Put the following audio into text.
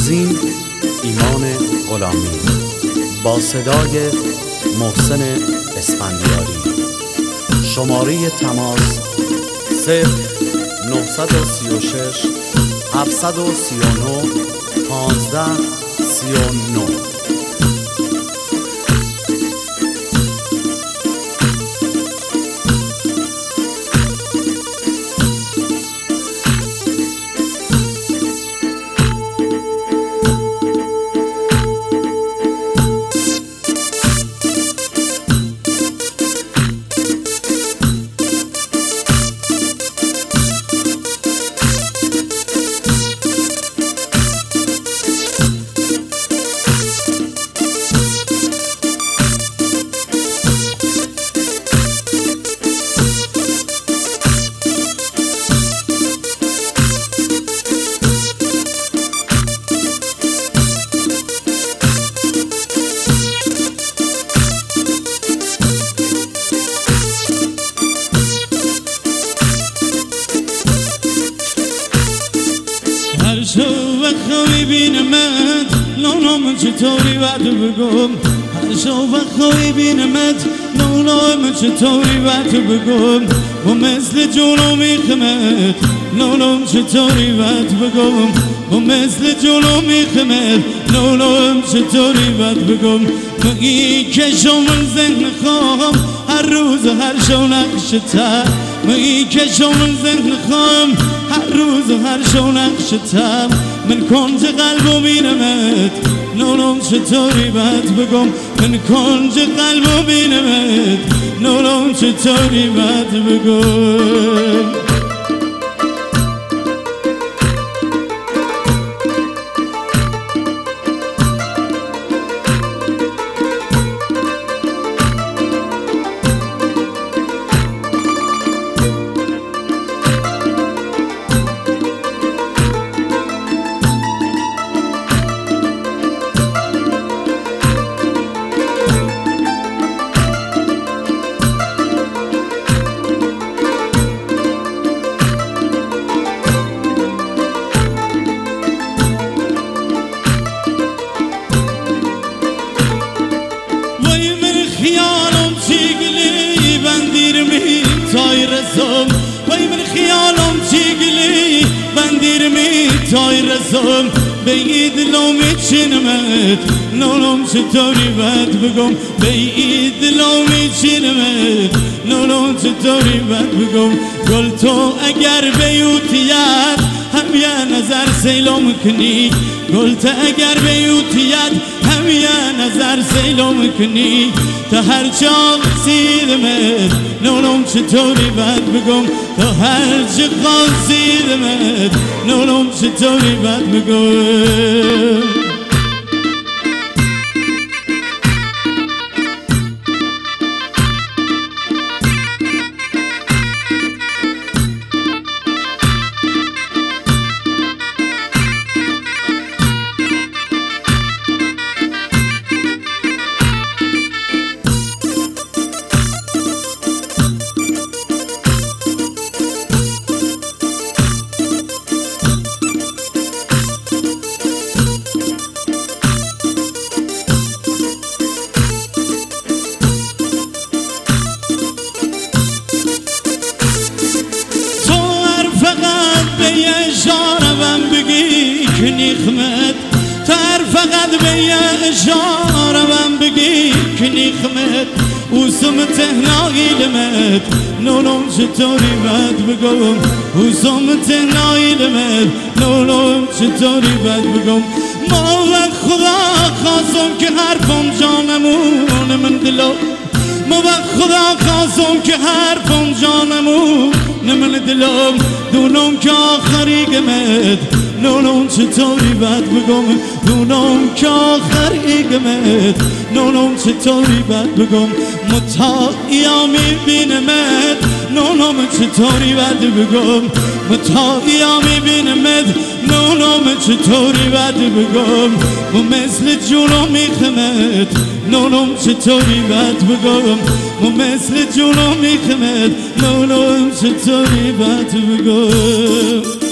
تنظیم ایمان غلامی با صدای محسن اسفندیاری. شماره تماس 0936 739 1539. شو وقتی بینمت نونم چطوری بعد بگم هر شو وقتی بینمت نونم چطوری بعد بگم و مثل جونو میخمت نونم چطوری بعد بگم و مثل جونو میخمت نونم چطوری بعد بگم مگی که شو من ذهن خواهم هر روز هر شو نقشتر مگی که شو من ذهن خواهم هر روز هر شو نقشتم من کنج قلبو بینمت نونم چطوری بعد بگم من کنج قلبو بینمت نونم چطوری بعد بگم خیالم چیگلی بندیر می تای رسم وای من خیالم چیگلی بندیر می تای رسم بگی دلم چینمت نونم چطوری بعد بگم بگی دلم چینمت نونم چطوری بعد بگم گل تو اگر بیوتیت هم یه نظر سیلم کنی گل تو اگر بیوتیت هم یه نظر سیلم کنی تا هر جا قصیدمت نونم چطوری بعد بگم تا هر جا قصیدمت نونم چطوری بعد بگم نیخمت تر فقط به یه اشاره من بگی که نیخمت اوسم تهنایلمت نونم چطوری بعد بگم اوسم تهنایلمت نونم چطوری بعد بگم ما و خدا خواستم که حرفم جانمون من دلو ما و خدا خواستم که حرفم جانمون من دلم دونم که آخری گمت نونم چطوری بعد بگم دونم که آخری گمت نونم چطوری بعد بگم متاعیا میبینمت نونم چطوری بعد بگم متاعیا میبینمت نونم چطوری بعد بگم و مثل جونم میخمت نونم چطوری بعد بگم و مثل جونم میخمت نونم چطوری بعد بگم